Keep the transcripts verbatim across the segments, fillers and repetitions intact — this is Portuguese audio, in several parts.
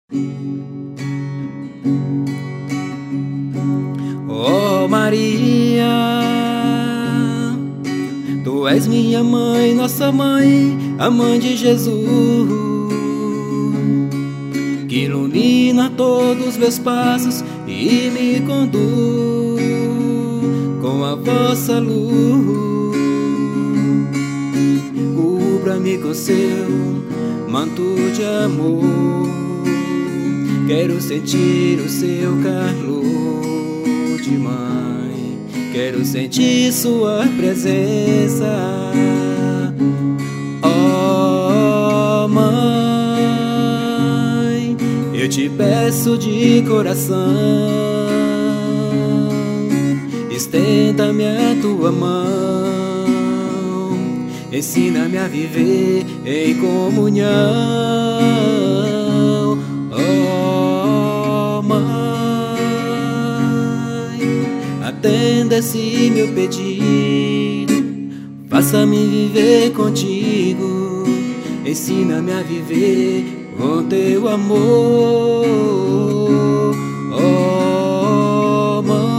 Oh Maria, Tu és minha mãe, nossa mãe, a mãe de Jesus, que ilumina todos os meus passos e me conduz com a vossa luz. Cubra-me com seu manto de amor, quero sentir o seu calor de mãe, quero sentir sua presença. Oh mãe, eu te peço de coração, estenda-me a tua mão, ensina-me a viver em comunhão. Oh mãe, atenda esse meu pedido, faça-me viver contigo, ensina-me a viver com teu amor. Oh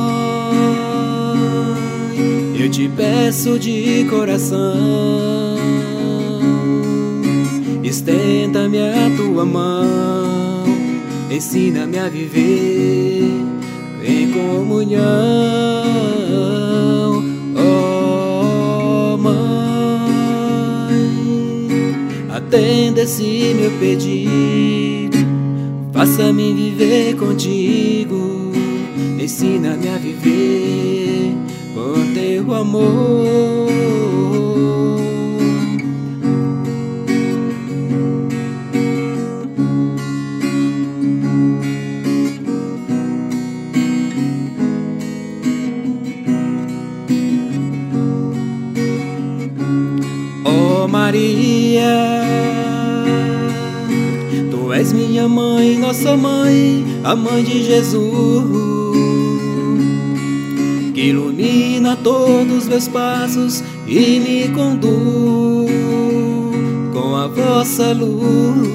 mãe, eu te peço de coração, estenda-me a tua mão, ensina-me a viver em comunhão. Oh mãe, atenda esse meu pedido, faça-me viver contigo, ensina-me a viver com teu amor. Oh Maria, Tu és minha mãe, nossa mãe, a mãe de Jesus, que ilumina todos os meus passos e me conduz com a vossa luz.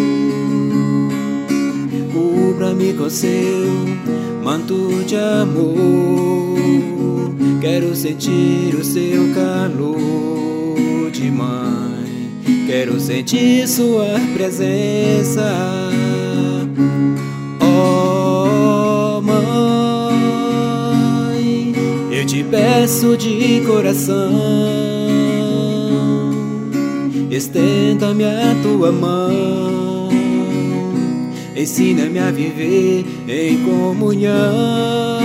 Cubra-me com seu manto de amor, quero sentir o seu calor de mãe, quero sentir sua presença. Oh mãe, eu te peço de coração, estenda-me a tua mão, ensina-me a viver em comunhão.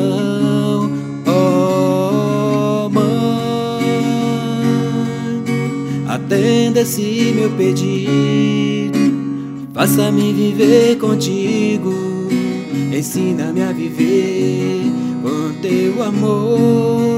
Atenda esse meu pedido, faça-me viver contigo, ensina-me a viver com teu amor.